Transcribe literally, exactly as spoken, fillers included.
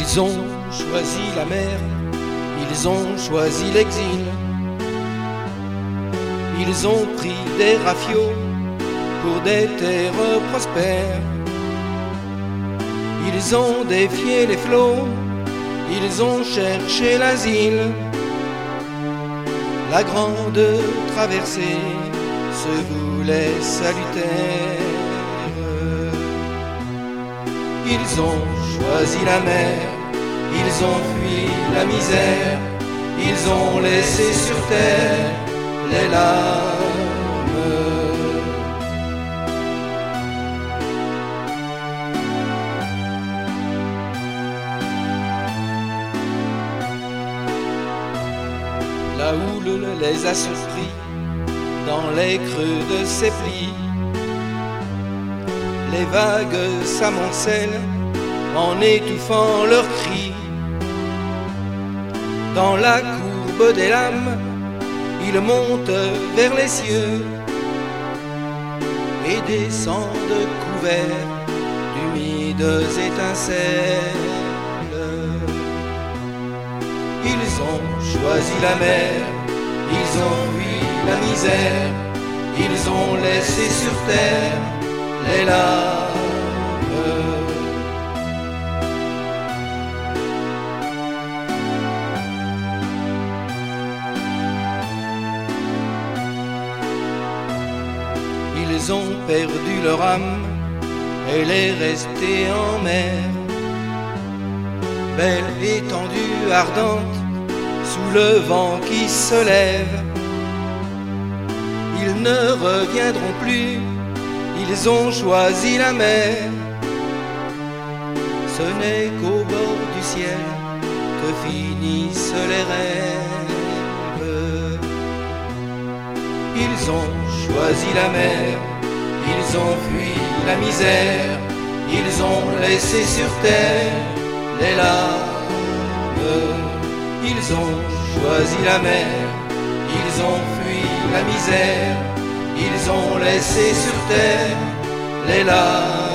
Ils ont choisi la mer, ils ont choisi l'exil. Ils ont pris des rafiots pour des terres prospères. Ils ont défié les flots, ils ont cherché l'asile. La grande traversée se voulait salutaire. Ils ont choisi la mer, ils ont fui la misère, ils ont laissé sur terre les larmes. La houle les a surpris dans les creux de ses plis. Les vagues s'amoncellent en étouffant leurs cris. Dans la courbe des lames, ils montent vers les cieux et descendent couverts d'humides étincelles. Ils ont choisi la mer, ils ont fui la misère, ils ont laissé sur terre les larmes. Ils ont perdu leur âme, elle est restée en mer, belle étendue ardente sous le vent qui se lève. Ils ne reviendront plus, ils ont choisi la mer. Ce n'est qu'au bord du ciel que finissent les rêves. Ils ont choisi la mer, ils ont fui la misère, ils ont laissé sur terre les larmes. Ils ont choisi la mer, ils ont fui la misère, ils ont laissé sur terre les larmes.